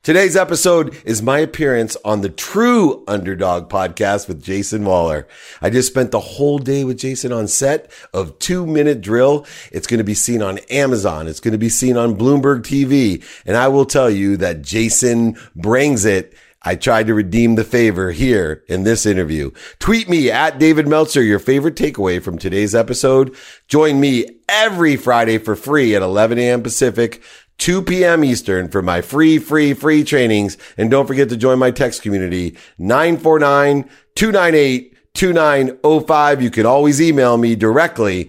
Today's episode is my appearance on the True Underdog podcast with Jason Waller. I just spent the whole day with Jason on set of 2 Minute Drill. It's going to be seen on Amazon. It's going to be seen on Bloomberg TV. And I will tell you that Jason brings it. I tried to redeem the favor here in this interview. Tweet me at David Meltzer your favorite takeaway from today's episode. Join me every Friday for free at 11 a.m. Pacific, 2 p.m. Eastern for my free trainings. And don't forget to join my text community, 949-298-2905. You can always email me directly,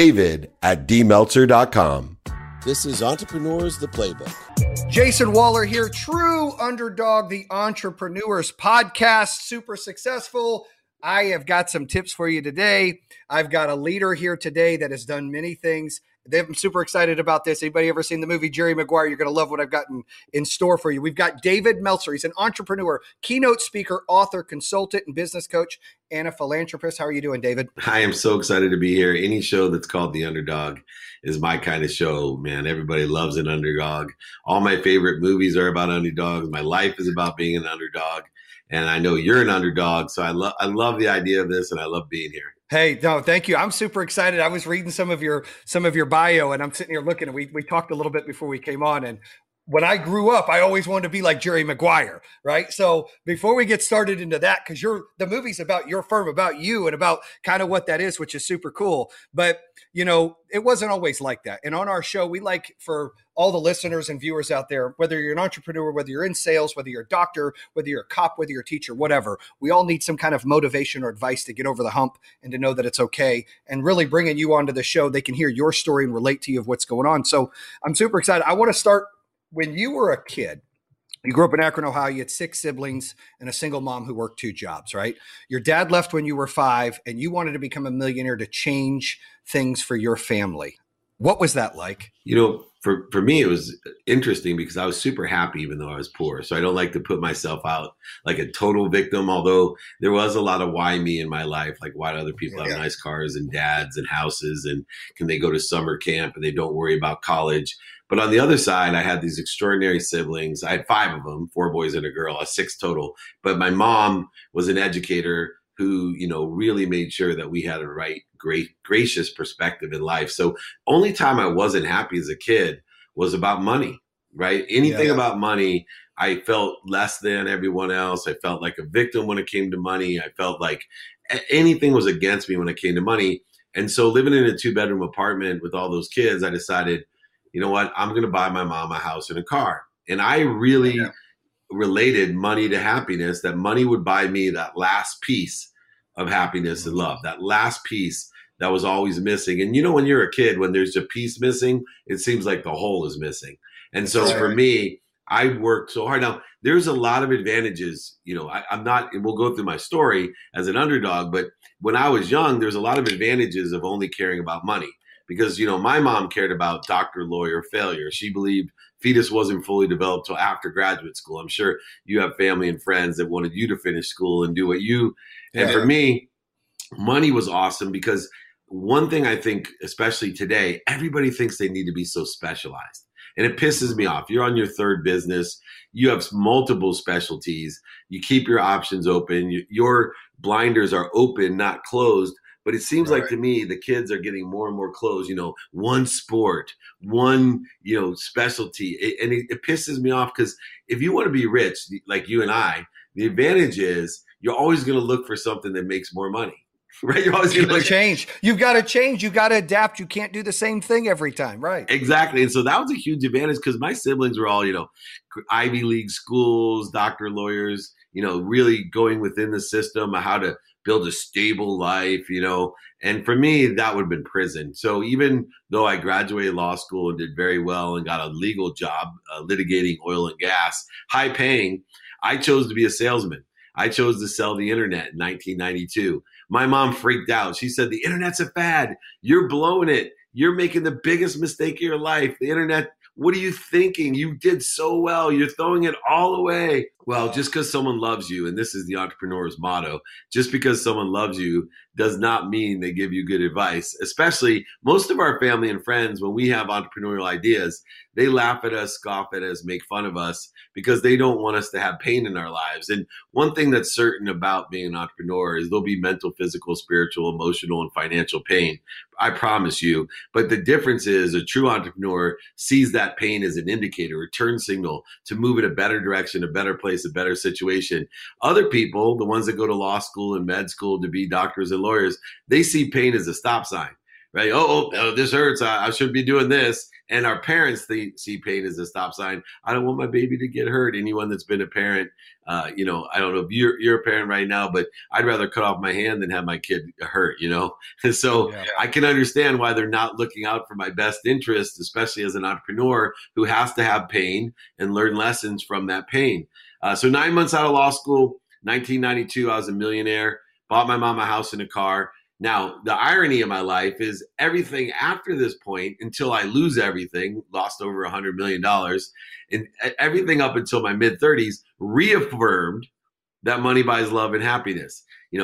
david@dmeltzer.com. This is Entrepreneurs, the Playbook. Jason Waller here, True Underdog, the Entrepreneurs Podcast, super successful. I have got some tips for you today. I've got a leader here today that has done many things. I'm super excited about this. Anybody ever seen the movie Jerry Maguire? You're going to love what I've got in store for you. We've got David Meltzer. He's an entrepreneur, keynote speaker, author, consultant, and business coach, and a philanthropist. How are you doing, David? I am so excited to be here. Any show that's called The Underdog is my kind of show, man. Everybody loves an underdog. All my favorite movies are about underdogs. My life is about being an underdog. And I know you're an underdog. So I love the idea of this, and I love being here. Hey, no, thank you. I'm super excited. I was reading some of your bio, and I'm sitting here looking, and we talked a little bit before we came on. And when I grew up, I always wanted to be like Jerry Maguire, right? So before we get started into that, because the movie's about your firm, about you, and about kind of what that is, which is super cool. But, you know, it wasn't always like that. And on our show, we like for all the listeners and viewers out there, whether you're an entrepreneur, whether you're in sales, whether you're a doctor, whether you're a cop, whether you're a teacher, whatever, we all need some kind of motivation or advice to get over the hump and to know that it's okay. And really bringing you onto the show, they can hear your story and relate to you of what's going on. So I'm super excited. I want to start when you were a kid. You grew up in Akron, Ohio. You had 6 siblings and a single mom who worked 2 jobs, right? Your dad left when you were 5, and you wanted to become a millionaire to change things for your family. What was that like? You know, for me, it was interesting because I was super happy even though I was poor. So I don't like to put myself out like a total victim, although there was a lot of why me in my life, like why do other people have nice cars and dads and houses, and can they go to summer camp and they don't worry about college. But on the other side, I had these extraordinary siblings. I had 5 of them, 4 boys and a girl, 6 total. But my mom was an educator who, you know, really made sure that we had a great, gracious perspective in life. So only time I wasn't happy as a kid was about money, right? Anything about money, I felt less than everyone else. I felt like a victim when it came to money. I felt like anything was against me when it came to money. And so living in a 2-bedroom apartment with all those kids, I decided, you know what, I'm going to buy my mom a house and a car. And I really related money to happiness, that money would buy me that last piece of happiness and love, that last piece that was always missing. And you know, when you're a kid, when there's a piece missing, it seems like the whole is missing. And so for me, I worked so hard. Now, there's a lot of advantages. You know, I'm not, and we'll go through my story as an underdog, but when I was young, there's a lot of advantages of only caring about money. Because, you know, my mom cared about doctor, lawyer, failure. She believed fetus wasn't fully developed till after graduate school. I'm sure you have family and friends that wanted you to finish school and do what you. And for me, money was awesome because one thing I think, especially today, everybody thinks they need to be so specialized. And it pisses me off. You're on your 3rd business. You have multiple specialties. You keep your options open. Your blinders are open, not closed. But it seems like to me, the kids are getting more and more closed, you know, one sport, one, you know, specialty. And it pisses me off because if you want to be rich, like you and I, the advantage is you're always going to look for something that makes more money, right? You're always going to change. You've got to change. You've got to adapt. You can't do the same thing every time, right? Exactly. And so that was a huge advantage because my siblings were all, you know, Ivy League schools, doctor, lawyers, you know, really going within the system of how to build a stable life, you know, and for me, that would have been prison. So even though I graduated law school and did very well and got a legal job litigating oil and gas, high paying, I chose to be a salesman. I chose to sell the internet in 1992. My mom freaked out. She said, the internet's a fad. You're blowing it. You're making the biggest mistake of your life. The internet, what are you thinking? You did so well. You're throwing it all away. Well, just because someone loves you, and this is the entrepreneur's motto, just because someone loves you does not mean they give you good advice. Especially most of our family and friends, when we have entrepreneurial ideas, they laugh at us, scoff at us, make fun of us because they don't want us to have pain in our lives. And one thing that's certain about being an entrepreneur is there'll be mental, physical, spiritual, emotional, and financial pain. I promise you. But the difference is a true entrepreneur sees that pain as an indicator, a turn signal to move in a better direction, a better place, a better situation. Other people, the ones that go to law school and med school to be doctors and lawyers, they see pain as a stop sign, right? Oh, this hurts. I shouldn't be doing this. And our parents, they see pain as a stop sign. I don't want my baby to get hurt. Anyone that's been a parent, I don't know if you're a parent right now, but I'd rather cut off my hand than have my kid hurt, And so I can understand why they're not looking out for my best interest, especially as an entrepreneur who has to have pain and learn lessons from that pain. So 9 months out of law school, 1992, I was a millionaire, bought my mom a house and a car. Now, the irony of my life is everything after this point, until I lose everything, lost over $100 million, and everything up until my mid-30s reaffirmed that money buys love and happiness.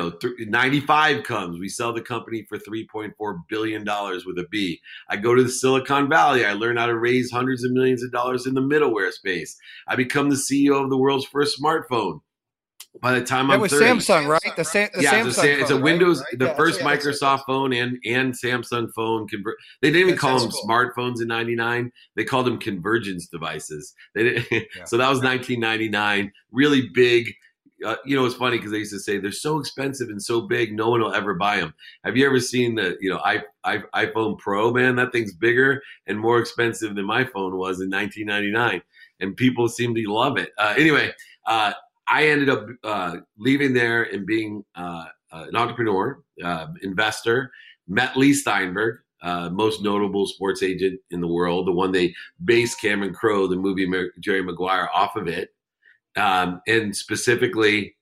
95 comes, we sell the company for $3.4 billion with a B. I go to the Silicon Valley. I learn how to raise hundreds of millions of dollars in the middleware space. I become the CEO of the world's first smartphone. By the time I'm 30, Samsung, right? The Samsung phone, it's a Windows, right? the first Microsoft phone and Samsung phone. They didn't even call them smartphones in '99. They called them convergence devices. So that was 1999. Really big. It's funny because they used to say they're so expensive and so big, no one will ever buy them. Have you ever seen the iPhone Pro? Man, that thing's bigger and more expensive than my phone was in 1999, and people seem to love it. Anyway. I ended up leaving there and being an entrepreneur, investor, met Lee Steinberg, most notable sports agent in the world, the one they based Cameron Crowe, the movie Jerry Maguire, off of it. And specifically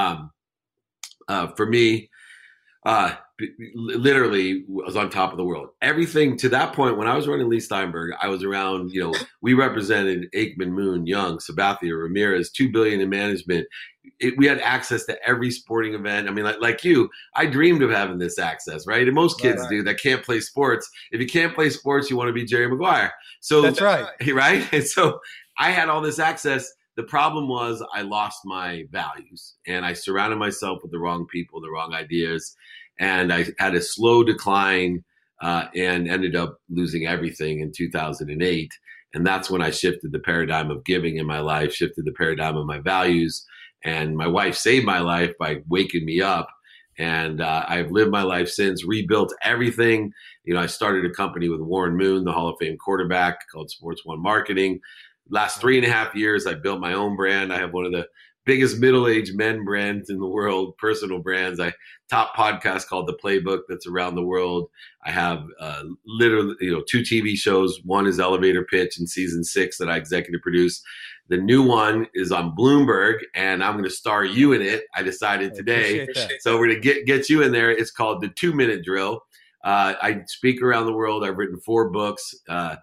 for me, literally was on top of the world. Everything to that point, when I was running Lee Steinberg, I was around, we represented Aikman, Moon, Young, Sabathia, Ramirez, $2 billion in management. We had access to every sporting event. I mean, like you, I dreamed of having this access, right? And most kids do that can't play sports. If you can't play sports, you want to be Jerry Maguire. So that's right. Right. And so I had all this access. The problem was I lost my values and I surrounded myself with the wrong people, the wrong ideas. And I had a slow decline and ended up losing everything in 2008. And that's when I shifted the paradigm of giving in my life, shifted the paradigm of my values. And my wife saved my life by waking me up. And I've lived my life since, rebuilt everything. I started a company with Warren Moon, the Hall of Fame quarterback, called Sports One Marketing. Last 3.5 years, I built my own brand. I have one of the biggest middle-aged men brands in the world, personal brands. I top podcast called The Playbook that's around the world. I have literally, 2 TV shows. One is Elevator Pitch in season 6 that I executive produce. The new one is on Bloomberg, and I'm going to star you in it. I decided today. So we're going to get you in there. It's called The 2-Minute Drill. I speak around the world. I've written 4 books.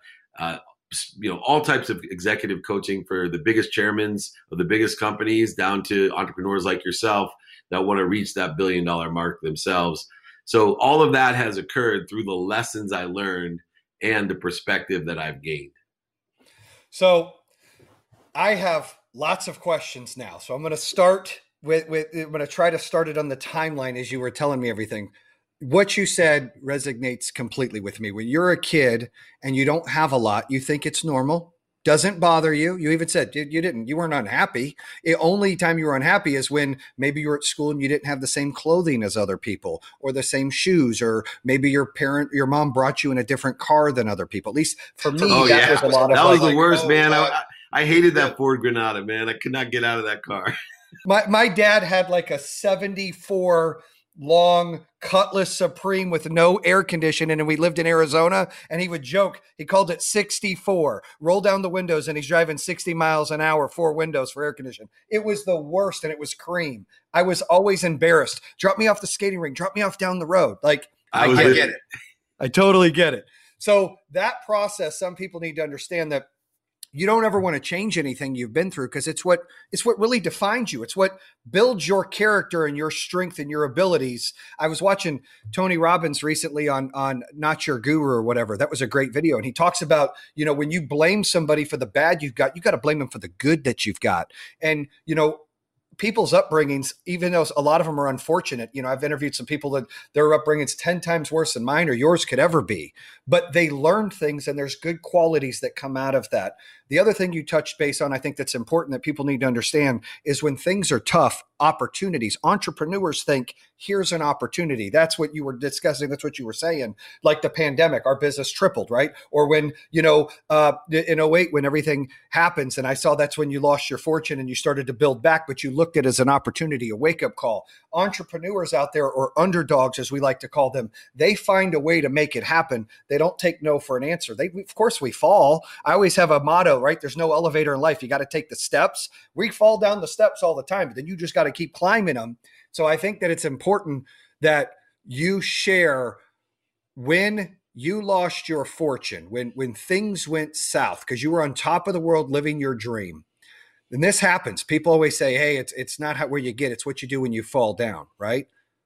All types of executive coaching for the biggest chairmen of the biggest companies down to entrepreneurs like yourself that want to reach that $1 billion mark themselves. So all of that has occurred through the lessons I learned and the perspective that I've gained. So I have lots of questions now. So I'm going to start I'm going to try to start it on the timeline as you were telling me everything. What you said resonates completely with me. When you're a kid and you don't have a lot, you think it's normal, doesn't bother you. You even said you weren't unhappy. The only time you were unhappy is when maybe you were at school and you didn't have the same clothing as other people or the same shoes, or maybe your mom brought you in a different car than other people. At least for me, was a lot of that was the worst, man. I hated that Ford Granada, man. I could not get out of that car. My dad had like a 74 long Cutlass Supreme with no air conditioning, and we lived in Arizona, and he would joke, he called it 64, roll down the windows, and he's driving 60 miles an hour, 4 windows for air conditioning. It was the worst, and it was cream. I was always embarrassed. Drop me off the skating rink, drop me off down the road. Like, I get it. I totally get it. So that process, some people need to understand that you don't ever want to change anything you've been through, because it's what really defines you. It's what builds your character and your strength and your abilities. I was watching Tony Robbins recently on Not Your Guru or whatever. That was a great video. And he talks about, when you blame somebody for the bad you got to blame them for the good that you've got. And, people's upbringings, even though a lot of them are unfortunate, I've interviewed some people that their upbringing's 10 times worse than mine or yours could ever be, but they learned things and there's good qualities that come out of that. The other thing you touched base on, I think that's important that people need to understand, is when things are tough, opportunities. Entrepreneurs think, here's an opportunity. That's what you were discussing. That's what you were saying. Like the pandemic, our business tripled, right? Or when, in 08, when everything happens, and I saw that's when you lost your fortune and you started to build back, but you looked at it as an opportunity, a wake-up call. Entrepreneurs out there, or underdogs, as we like to call them, they find a way to make it happen. They don't take no for an answer. Of course, we fall. I always have a motto, right? There's no elevator in life. You got to take the steps. We fall down the steps all the time, but then you just got to keep climbing them. So I think that it's important that you share when you lost your fortune, when things went south, because you were on top of the world living your dream. And this happens. People always say, hey, it's not where you get, it's what you do when you fall down, right?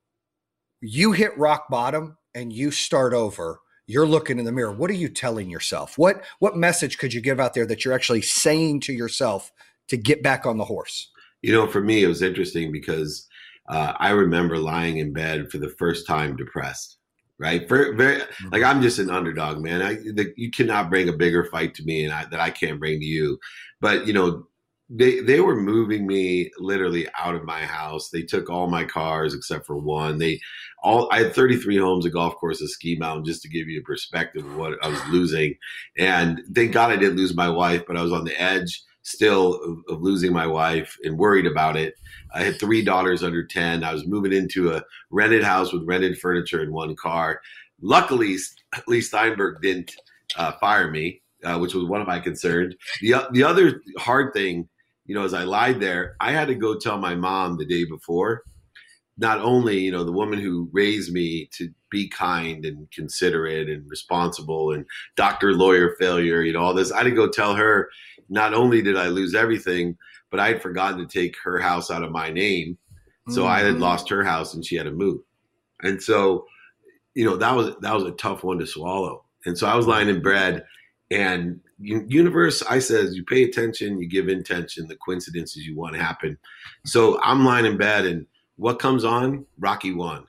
You hit rock bottom and you start over. You're looking in the mirror. What are you telling yourself? What message could you give out there that you're actually saying to yourself to get back on the horse? For me, it was interesting because I remember lying in bed for the first time depressed, right? Like, I'm just an underdog, man. You cannot bring a bigger fight to me that I can't bring to you. But, they were moving me literally out of my house. They took all my cars except for one. I had 33 homes, a golf course, a ski mountain, just to give you a perspective of what I was losing. And thank God I didn't lose my wife, but I was on the edge still of losing my wife and worried about it. I had 3 daughters under 10. I was moving into a rented house with rented furniture and one car. Luckily, Lee Steinberg didn't fire me, which was one of my concerns. The other hard thing, as I lied there, I had to go tell my mom the day before, not only, the woman who raised me to be kind and considerate and responsible and doctor, lawyer, failure, all this. I had to go tell her, not only did I lose everything, but I had forgotten to take her house out of my name. So I had lost her house and she had to move. And so, that was a tough one to swallow. And so I was lying in bed, and universe, I says, you pay attention, you give intention, the coincidences you want happen. So I'm lying in bed, and what comes on? Rocky 1.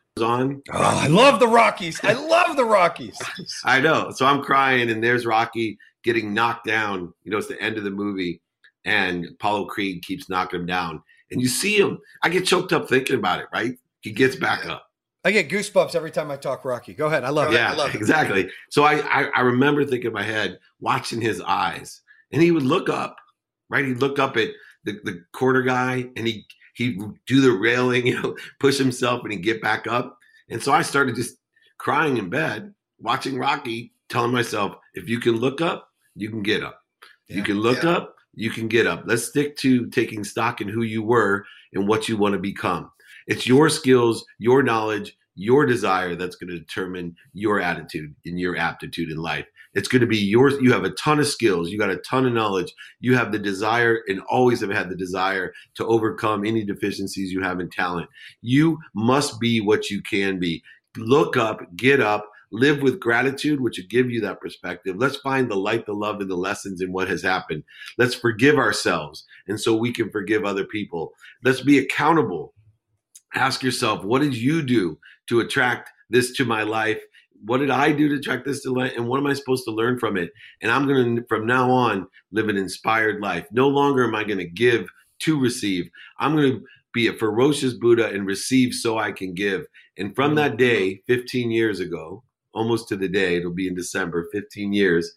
I love the Rockies. I love the Rockies. I know. So I'm crying, and there's Rocky getting knocked down. It's the end of the movie, and Apollo Creed keeps knocking him down. And you see him. I get choked up thinking about it, right? He gets back up. I get goosebumps every time I talk Rocky. Go ahead. I love it. Yeah, exactly. So I remember thinking in my head, watching his eyes, and he would look up, right? He'd look up at the quarter guy, and he'd do the railing, push himself, and he'd get back up. And so I started just crying in bed, watching Rocky, telling myself, if you can look up, you can get up. You can look up, you can get up. Let's stick to taking stock in who you were and what you want to become. It's your skills, your knowledge, your desire that's going to determine your attitude and your aptitude in life. It's going to be yours. You have a ton of skills. You got a ton of knowledge. You have the desire, and always have had the desire, to overcome any deficiencies you have in talent. You must be what you can be. Look up, get up, live with gratitude, which will give you that perspective. Let's find the light, the love, and the lessons in what has happened. Let's forgive ourselves, and so we can forgive other people. Let's be accountable. Ask yourself, what did you do to attract this to my life? What did I do to attract this to life? And what am I supposed to learn from it? And I'm going to, from now on, live an inspired life. No longer am I going to give to receive. I'm going to be a ferocious Buddha and receive so I can give. And from that day, 15 years ago, almost to the day, it'll be in December, 15 years,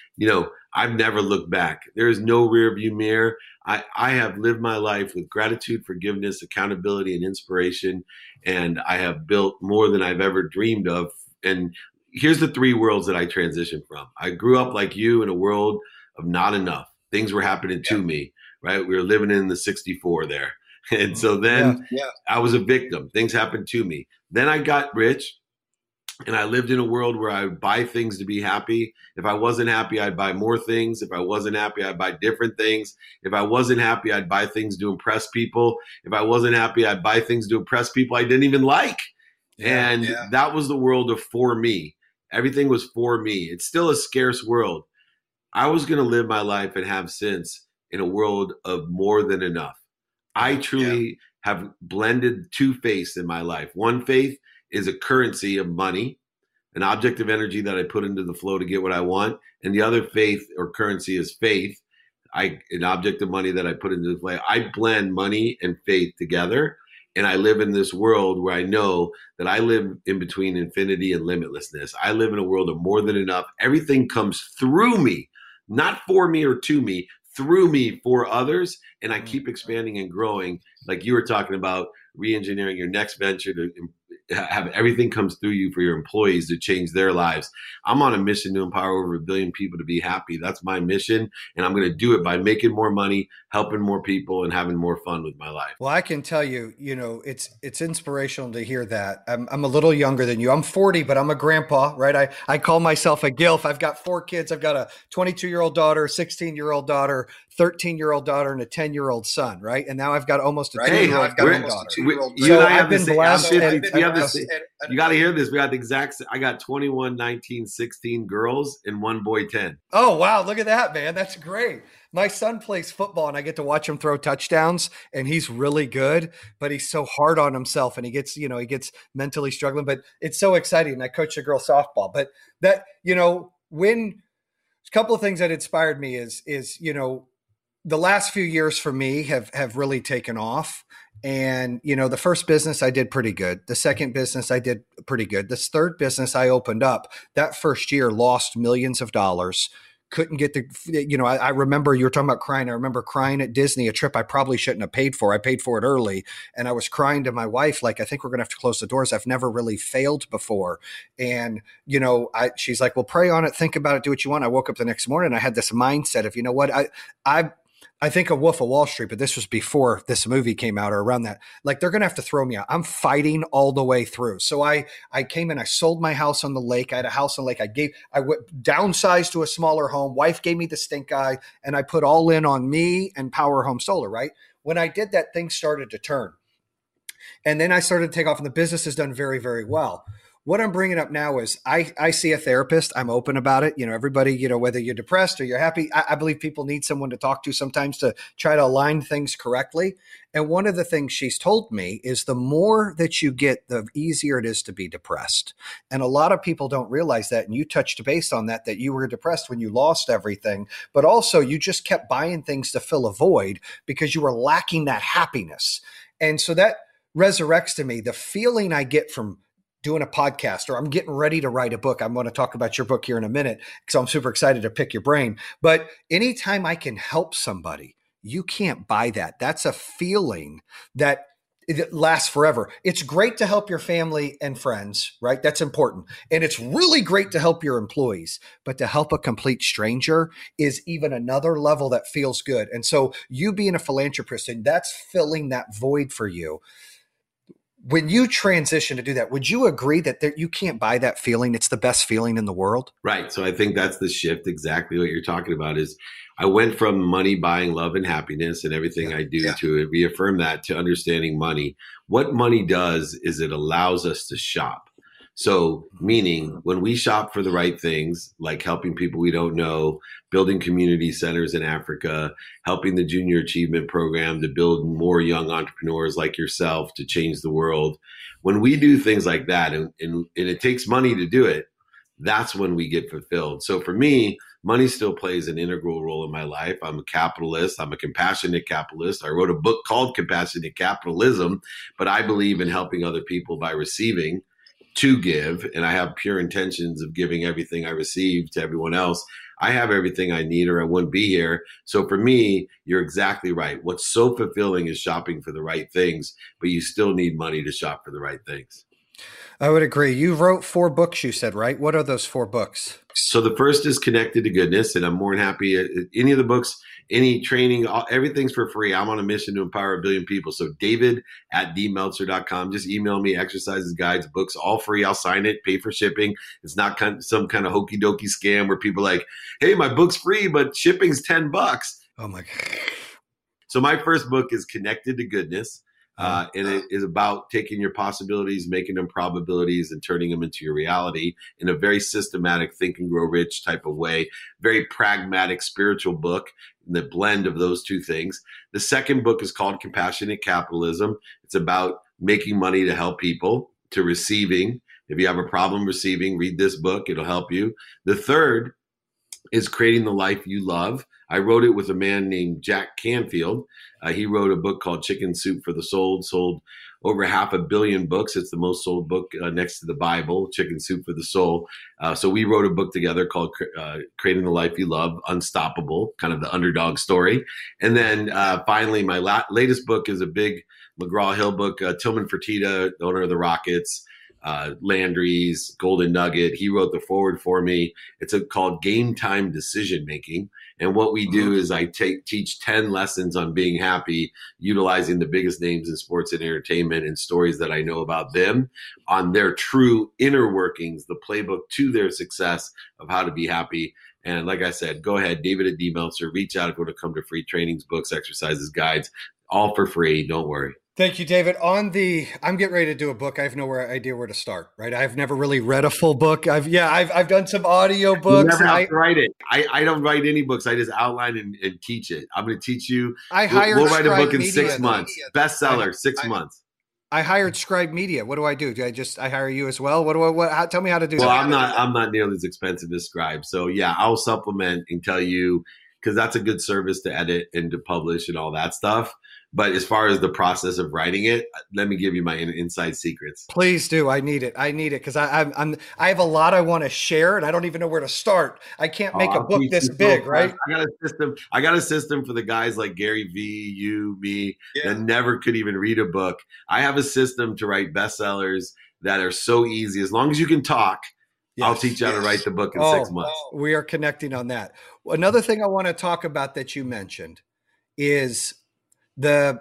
I've never looked back. There is no rear view mirror. I have lived my life with gratitude, forgiveness, accountability, and inspiration. And I have built more than I've ever dreamed of. And here's the 3 worlds that I transitioned from. I grew up like you in a world of not enough. Things were happening to me, right? We were living in the 64 there. And so then I was a victim. Things happened to me. Then I got rich. And I lived in a world where I would buy things to be happy. If I wasn't happy, I'd buy more things. If I wasn't happy, I'd buy different things. If I wasn't happy, I'd buy things to impress people. If I wasn't happy, I'd buy things to impress people I didn't even like. And that was the world of for me. Everything was for me. It's still a scarce world. I was going to live my life and have sense in a world of more than enough. I truly have blended two faiths in my life. One faith is a currency of money, an object of energy that I put into the flow to get what I want. And the other faith or currency is faith, an object of money that I put into the flow. I blend money and faith together. And I live in this world where I know that I live in between infinity and limitlessness. I live in a world of more than enough. Everything comes through me, not for me or to me, through me for others. And I keep expanding and growing. Like you were talking about re-engineering your next venture to have everything comes through you for your employees to change their lives. I'm on a mission to empower over 1 billion people to be happy. That's my mission. And I'm going to do it by making more money, helping more people, and having more fun with my life. Well, I can tell you, it's inspirational to hear that. I'm a little younger than you. I'm 40, but I'm a grandpa, right? I call myself a GILF. I've got 4 kids. I've got a 22-year-old daughter, 16-year-old daughter, 13-year-old daughter, and a 10-year-old son, right? And now I've got almost a 2-year-old daughter. You and I have been blessed. You got to hear this. We got the exact. I got 21, 19, 16 girls and 1 boy, 10. Oh, wow. Look at that, man. That's great. My son plays football and I get to watch him throw touchdowns, and he's really good, but he's so hard on himself and he gets mentally struggling, but it's so exciting. And I coach a girl softball, but that, when a couple of things that inspired me is, the last few years for me have really taken off. And, the first business I did pretty good. The second business I did pretty good. This third business I opened up, that first year lost millions of dollars. Couldn't get I remember you were talking about crying. I remember crying at Disney, a trip I probably shouldn't have paid for. I paid for it early. And I was crying to my wife, like, I think we're going to have to close the doors. I've never really failed before. And, she's like, well, pray on it. Think about it. Do what you want. I woke up the next morning. I had this mindset of, I think of Wolf of Wall Street, but this was before this movie came out or around that. Like, they're going to have to throw me out. I'm fighting all the way through. So I came in, I sold my house on the lake. I had a house on the lake. I went downsized to a smaller home. Wife gave me the stink eye, and I put all in on me and Power Home Solar, right? When I did that, things started to turn. And then I started to take off, and the business has done very, very well. What I'm bringing up now is I see a therapist. I'm open about it. Everybody, whether you're depressed or you're happy, I believe people need someone to talk to sometimes to try to align things correctly. And one of the things she's told me is the more that you get, the easier it is to be depressed. And a lot of people don't realize that. And you touched base on that you were depressed when you lost everything, but also you just kept buying things to fill a void because you were lacking that happiness. And so that resurrects to me the feeling I get from doing a podcast, or I'm getting ready to write a book. I'm going to talk about your book here in a minute because I'm super excited to pick your brain. But anytime I can help somebody, you can't buy that. That's a feeling that it lasts forever. It's great to help your family and friends, right? That's important. And it's really great to help your employees, but to help a complete stranger is even another level that feels good. And so you being a philanthropist, and that's filling that void for you. When you transition to do that, would you agree that you can't buy that feeling? It's the best feeling in the world. Right. So I think that's the shift. Exactly what you're talking about is I went from money buying love and happiness and everything I do to reaffirm that to understanding money. What money does is it allows us to shop. So meaning when we shop for the right things, like helping people we don't know, building community centers in Africa, helping the Junior Achievement Program to build more young entrepreneurs like yourself to change the world. When we do things like that, and it takes money to do it, that's when we get fulfilled. So for me, money still plays an integral role in my life. I'm a capitalist. I'm a compassionate capitalist. I wrote a book called Compassionate Capitalism, but I believe in helping other people by receiving to give, and I have pure intentions of giving everything I receive to everyone else. I have everything I need or I wouldn't be here. So for me, you're exactly right. What's so fulfilling is shopping for the right things, but you still need money to shop for the right things. I would agree. You wrote 4 books, you said, right? What are those 4 books? So the first is Connected to Goodness, and I'm more than happy. Any of the books, any training, everything's for free. I'm on a mission to empower a billion people. So david@dmeltzer.com. Just email me exercises, guides, books, all free. I'll sign it, pay for shipping. It's not some kind of hokey dokey scam where people are like, hey, my book's free, but shipping's $10. Oh my God. So my first book is Connected to Goodness. And it is about taking your possibilities, making them probabilities, and turning them into your reality in a very systematic Think and Grow Rich type of way. Very pragmatic spiritual book, the blend of those two things. The second book is called Compassionate Capitalism. It's about making money to help people, to receiving. If you have a problem receiving, read this book. It'll help you. The third is Creating the Life You Love. I wrote it with a man named Jack Canfield. He wrote a book called Chicken Soup for the Soul, sold over 500 million books. It's the most sold book next to the Bible, Chicken Soup for the Soul. So we wrote a book together called Creating the Life You Love, Unstoppable, kind of the underdog story. And then finally, my latest book is a big McGraw-Hill book, Tillman Fertitta, the owner of the Rockets, Landry's, Golden Nugget. He wrote the forward for me. It's called Game Time Decision Making. And what we do is I teach 10 lessons on being happy, utilizing the biggest names in sports and entertainment and stories that I know about them on their true inner workings, the playbook to their success of how to be happy. And like I said, go ahead, David@dmeltzer, reach out if you want to come to free trainings, books, exercises, guides, all for free. Don't worry. Thank you, David. I'm getting ready to do a book. I have no idea where to start, right? I've never really read a full book. I've done some audio books. You never have to write it. I don't write any books. I just outline and teach it. I'm going to teach you. We'll write a book in 6 months. Bestseller, 6 months. I hired Scribe Media. What do I do? I hire you as well? Tell me how to do that. Well, I'm not nearly as expensive as Scribe. So yeah, I'll supplement and tell you, because that's a good service to edit and to publish and all that stuff. But as far as the process of writing it, let me give you my inside secrets. Please do. I need it because I have a lot I want to share, and I don't even know where to start. I can't make a book this big, right? I got a system for the guys like Gary V, you, me, that never could even read a book. I have a system to write bestsellers that are so easy. As long as you can talk, I'll teach you how to write the book in 6 months. We are connecting on that. Another thing I want to talk about that you mentioned is the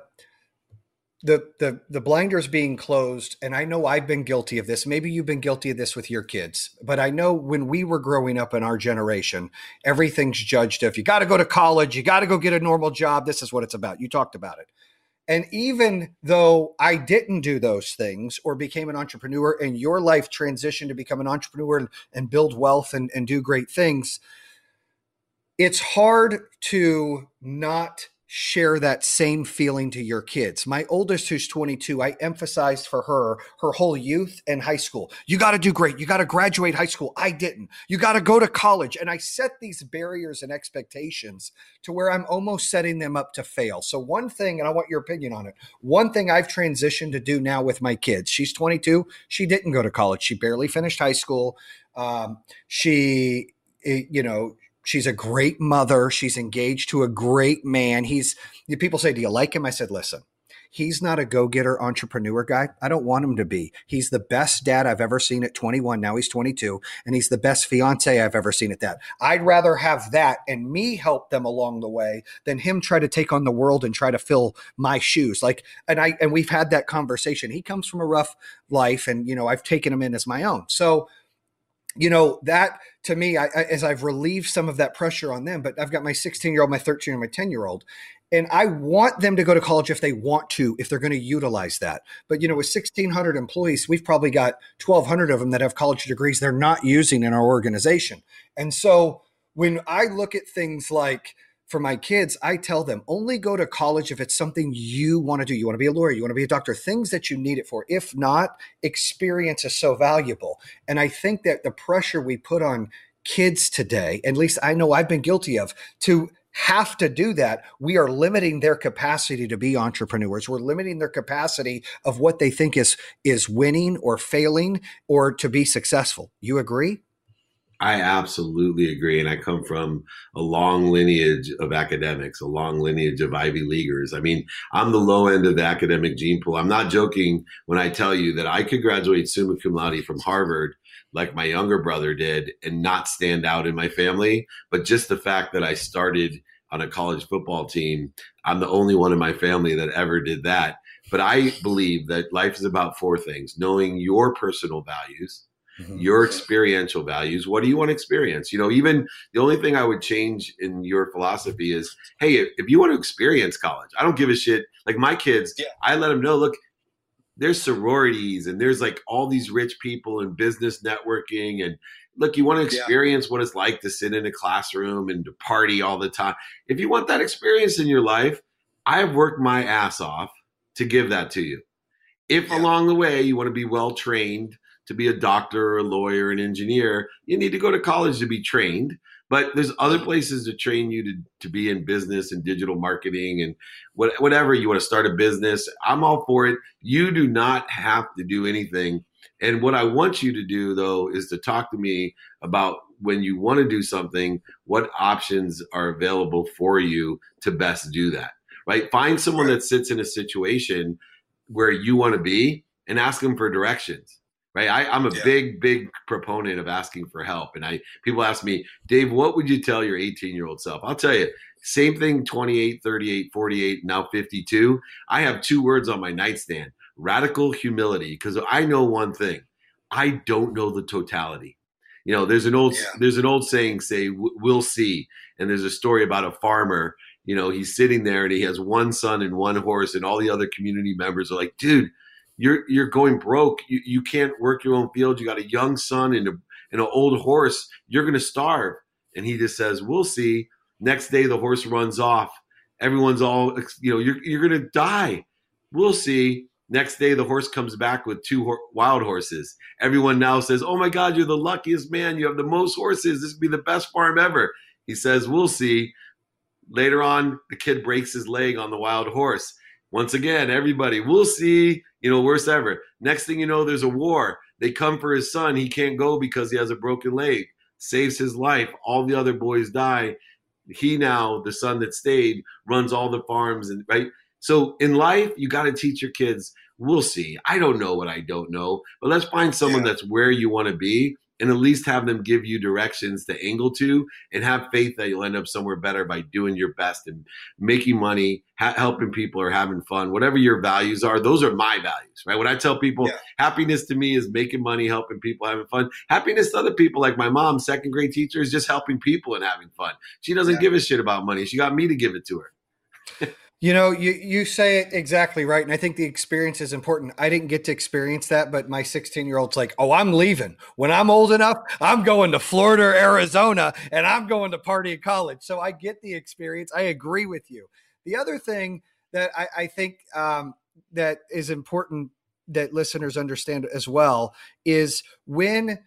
blinders being closed. And I know I've been guilty of this. Maybe you've been guilty of this with your kids, but I know when we were growing up in our generation, everything's judged. If you got to go to college, you got to go get a normal job. This is what it's about. You talked about it. And even though I didn't do those things or became an entrepreneur and your life transitioned to become an entrepreneur and build wealth and do great things, it's hard to not share that same feeling to your kids. My oldest, who's 22, I emphasized for her whole youth and high school. You got to do great. You got to graduate high school. I didn't. You got to go to college. And I set these barriers and expectations to where I'm almost setting them up to fail. So one thing, and I want your opinion on it, one thing I've transitioned to do now with my kids, she's 22. She didn't go to college. She barely finished high school. She's a great mother. She's engaged to a great man. People say, do you like him? I said, listen, he's not a go-getter entrepreneur guy. I don't want him to be. He's the best dad I've ever seen at 21. Now he's 22. And he's the best fiance I've ever seen at that. I'd rather have that and me help them along the way than him try to take on the world and try to fill my shoes. And we've had that conversation. He comes from a rough life and, I've taken him in as my own. So, that to me, as I've relieved some of that pressure on them, but I've got my 16-year-old, my 13-year-old, my 10-year-old, and I want them to go to college if they want to, if they're going to utilize that. But, with 1,600 employees, we've probably got 1,200 of them that have college degrees they're not using in our organization. And so when I look at things like, for my kids, I tell them only go to college if it's something you want to do. You want to be a lawyer, you want to be a doctor, things that you need it for. If not, experience is so valuable. And I think that the pressure we put on kids today, at least I know I've been guilty of, to have to do that, we are limiting their capacity to be entrepreneurs. We're limiting their capacity of what they think is winning or failing or to be successful. You agree? I absolutely agree. And I come from a long lineage of academics, a long lineage of Ivy Leaguers. I mean, I'm the low end of the academic gene pool. I'm not joking when I tell you that I could graduate summa cum laude from Harvard like my younger brother did and not stand out in my family. But just the fact that I started on a college football team, I'm the only one in my family that ever did that. But I believe that life is about four things: knowing your personal values, your experiential values. What do you want to experience? You know, even the only thing I would change in your philosophy is, hey, if you want to experience college, I don't give a shit. Like my kids, I let them know, look, there's sororities and there's like all these rich people and business networking. And look, you want to experience what it's like to sit in a classroom and to party all the time. If you want that experience in your life, I've worked my ass off to give that to you. If along the way you want to be well trained to be a doctor or a lawyer, an engineer, you need to go to college to be trained. But there's other places to train you to be in business and digital marketing and whatever. You want to start a business, I'm all for it. You do not have to do anything. And what I want you to do, though, is to talk to me about when you want to do something, what options are available for you to best do that, right? Find someone that sits in a situation where you want to be and ask them for directions. Right. I'm a big proponent of asking for help. And people ask me, Dave, what would you tell your 18-year-old self? I'll tell you, same thing, 28, 38, 48, now 52. I have two words on my nightstand: radical humility, because I know one thing. I don't know the totality. You know, there's an old saying, we'll see. And there's a story about a farmer. You know, he's sitting there and he has one son and one horse, and all the other community members are like, dude, you're going broke. You can't work your own field. You got a young son and an old horse. You're going to starve. And he just says, we'll see. Next day, the horse runs off. Everyone's all, you're going to die. We'll see. Next day, the horse comes back with two wild horses. Everyone now says, oh my God, you're the luckiest man. You have the most horses. This would be the best farm ever. He says, we'll see. Later on, the kid breaks his leg on the wild horse. Once again, everybody, we'll see, worst ever. Next thing you know, there's a war. They come for his son. He can't go because he has a broken leg. Saves his life. All the other boys die. He now, the son that stayed, runs all the farms. And right. So in life, you got to teach your kids, we'll see. I don't know what I don't know, but let's find someone that's where you want to be and at least have them give you directions to angle to, and have faith that you'll end up somewhere better by doing your best and making money, helping people or having fun. Whatever your values are, those are my values, right? When I tell people happiness to me is making money, helping people, having fun. Happiness to other people, like my mom, second grade teacher, is just helping people and having fun. She doesn't give a shit about money. She got me to give it to her. You say it exactly right. And I think the experience is important. I didn't get to experience that, but my 16-year-old's like, oh, I'm leaving. When I'm old enough, I'm going to Florida or Arizona, and I'm going to party at college. So I get the experience. I agree with you. The other thing that I think that is important that listeners understand as well is when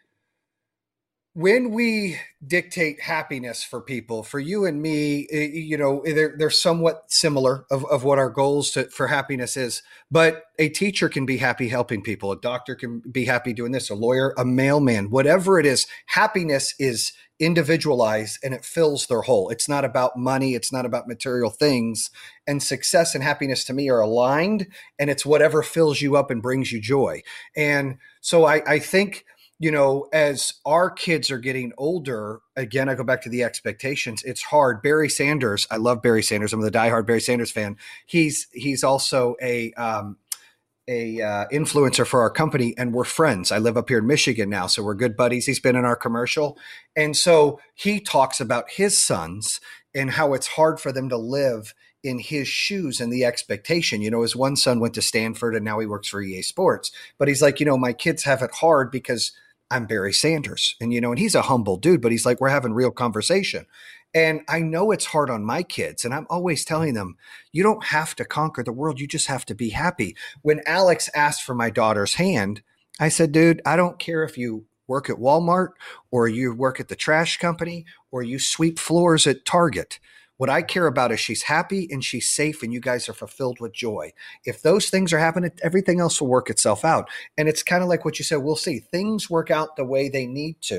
we dictate happiness for people, for you and me, they're somewhat similar of what our goals for happiness is. But a teacher can be happy helping people. A doctor can be happy doing this. A lawyer, a mailman, whatever it is, happiness is individualized and it fills their hole. It's not about money. It's not about material things. And success and happiness to me are aligned, and it's whatever fills you up and brings you joy. And so I think, as our kids are getting older, again, I go back to the expectations. It's hard. Barry Sanders, I love Barry Sanders. I'm the diehard Barry Sanders fan. He's also a influencer for our company, and we're friends. I live up here in Michigan now, so we're good buddies. He's been in our commercial. And so he talks about his sons and how it's hard for them to live in his shoes and the expectation. His one son went to Stanford and now he works for EA Sports. But he's like, my kids have it hard because I'm Barry Sanders. And, and he's a humble dude, but he's like, we're having real conversation. And I know it's hard on my kids. And I'm always telling them, you don't have to conquer the world. You just have to be happy. When Alex asked for my daughter's hand, I said, dude, I don't care if you work at Walmart or you work at the trash company or you sweep floors at Target. What I care about is she's happy and she's safe and you guys are fulfilled with joy. If those things are happening, everything else will work itself out. And it's kind of like what you said, we'll see. Things work out the way they need to.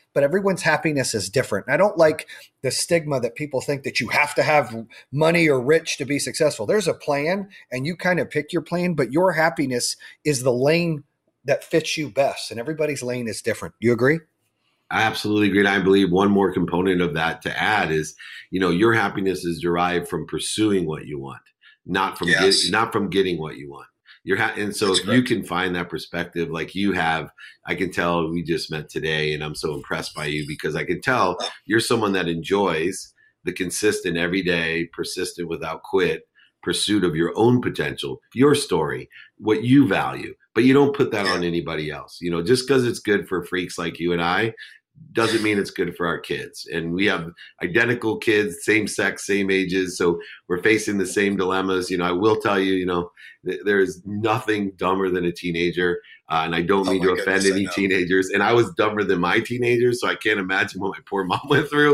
but everyone's happiness is different. And I don't like the stigma that people think that you have to have money or rich to be successful. There's a plan and you kind of pick your plan, but your happiness is the lane that fits you best. And everybody's lane is different. You agree? I absolutely agree. And I believe one more component of that to add is, your happiness is derived from pursuing what you want, not from getting what you want. And so if you can find that perspective like you have, I can tell we just met today and I'm so impressed by you because I can tell you're someone that enjoys the consistent, everyday, persistent, without quit pursuit of your own potential, your story, what you value, but you don't put that on anybody else. Just because it's good for freaks like you and I doesn't mean it's good for our kids. And we have identical kids, same sex, same ages. So we're facing the same dilemmas. I will tell you, there's nothing dumber than a teenager. And I don't mean to offend any teenagers. And I was dumber than my teenagers. So I can't imagine what my poor mom went through.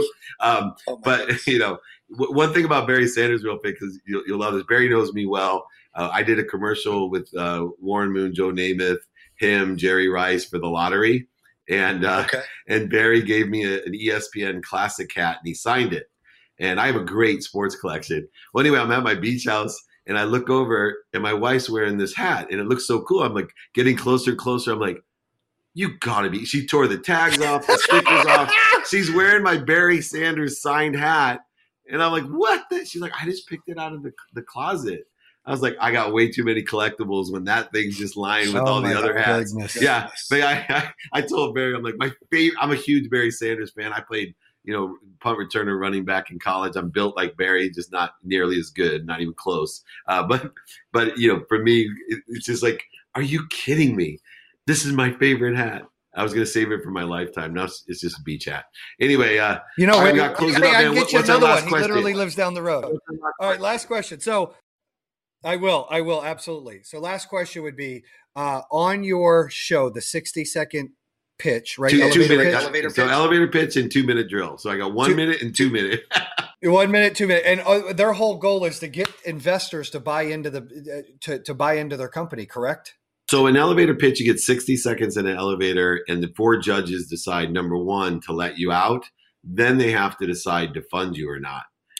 But, one thing about Barry Sanders real quick, because you'll love this. Barry knows me well. I did a commercial with Warren Moon, Joe Namath, him, Jerry Rice for the lottery. And Barry gave me an ESPN Classic hat and he signed it. And I have a great sports collection. Well, anyway, I'm at my beach house and I look over and my wife's wearing this hat and it looks so cool. I'm like getting closer and closer. I'm like, you gotta be. She tore the tags off, the stickers off. She's wearing my Barry Sanders signed hat. And I'm like, what? She's like, I just picked it out of the closet. I was like, I got way too many collectibles when that thing's just lying with all the other hats. Goodness. Yeah. But I told Barry, I'm like, I'm a huge Barry Sanders fan. I played, punt returner, running back in college. I'm built like Barry, just not nearly as good, not even close. But for me, it's just like, are you kidding me? This is my favorite hat. I was going to save it for my lifetime. Now it's just a beach hat. Anyway, we got to close it up, man. What's our last question? He literally lives down the road. All right, last question. So I will, absolutely. So last question would be on your show, the 60-second pitch, right? Elevator pitch and 2-minute drill. So I got 1 minute and 2 minute. 1 minute, 2 minute, and their whole goal is to get investors to buy into to buy into their company. Correct? So an elevator pitch, you get 60 seconds in an elevator, and the 4 judges decide, number one, to let you out. Then they have to decide to fund you or not.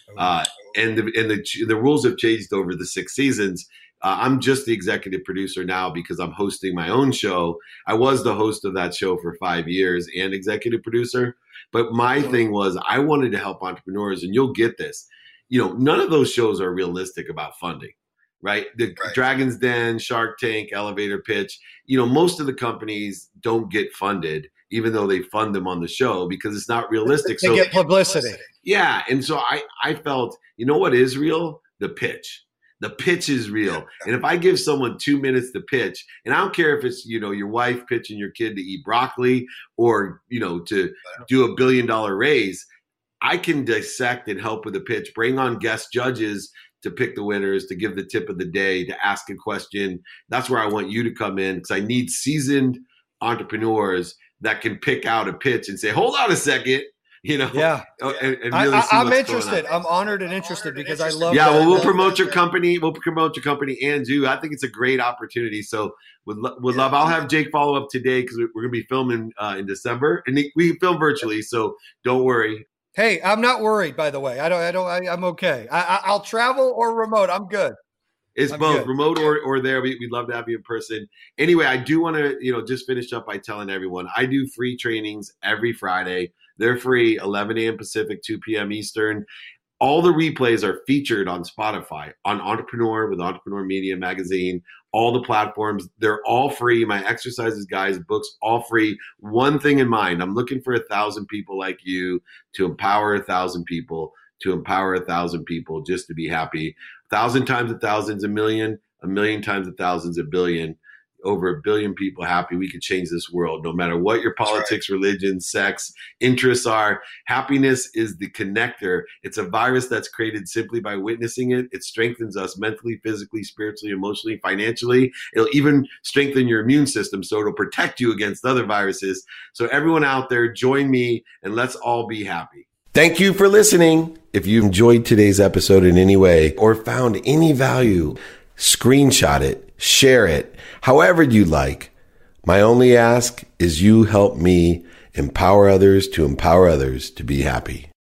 And the rules have changed over the 6 seasons. I'm just the executive producer now because I'm hosting my own show. I was the host of that show for 5 years and executive producer. But my thing was I wanted to help entrepreneurs, and you'll get this. None of those shows are realistic about funding. Right? Dragon's Den, Shark Tank, Elevator Pitch, most of the companies don't get funded, even though they fund them on the show because it's not realistic. They get publicity. Yeah. And so I felt, what is real? The pitch. The pitch is real. And if I give someone 2 minutes to pitch, and I don't care if it's, your wife pitching your kid to eat broccoli or, to do $1 billion raise, I can dissect and help with the pitch, bring on guest judges to pick the winners, to give the tip of the day, to ask a question. That's where I want you to come in because I need seasoned entrepreneurs that can pick out a pitch and say, hold on a second, Yeah. And really I'm interested. I'm honored and interested because I love Yeah, well, we'll promote your company. We'll promote your company and you. I think it's a great opportunity. So would love, I'll have Jake follow up today because we're going to be filming in December. And we film virtually, so don't worry. Hey, I'm not worried, by the way. I'm okay. I'll travel or remote. I'm good. I'm both good. Remote or there. We'd love to have you in person. Anyway, I do want to, just finish up by telling everyone I do free trainings every Friday. They're free, 11 a.m. Pacific, 2 p.m. Eastern. All the replays are featured on Spotify, on Entrepreneur with Entrepreneur Media Magazine, all the platforms. They're all free. My exercises, guys, books, all free. One thing in mind, I'm looking for 1,000 people like you to empower 1,000 people, just to be happy. 1,000 times 1,000 is a million times 1,000 is a billion. Over 1 billion people happy. We could change this world no matter what your politics, religion, sex, interests are. Happiness is the connector. It's a virus that's created simply by witnessing it. It strengthens us mentally, physically, spiritually, emotionally, financially. It'll even strengthen your immune system, so it'll protect you against other viruses. So everyone out there, join me and let's all be happy. Thank you for listening. If you enjoyed today's episode in any way or found any value, screenshot it, share it, however you like. My only ask is you help me empower others to be happy.